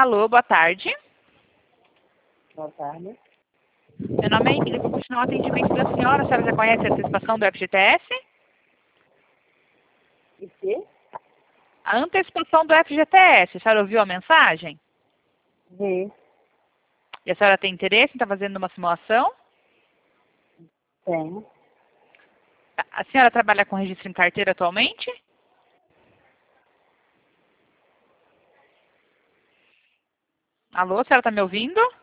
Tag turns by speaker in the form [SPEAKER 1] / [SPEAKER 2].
[SPEAKER 1] Alô, boa tarde.
[SPEAKER 2] Boa tarde.
[SPEAKER 1] Meu nome é Emília, vou continuar o atendimento da senhora. A senhora já conhece a antecipação do FGTS?
[SPEAKER 2] E quê?
[SPEAKER 1] A antecipação do FGTS, a senhora ouviu a mensagem?
[SPEAKER 2] Vi.
[SPEAKER 1] E a senhora tem interesse em estar fazendo uma simulação?
[SPEAKER 2] Tenho.
[SPEAKER 1] A senhora trabalha com registro em carteira atualmente? Alô, a senhora está me ouvindo?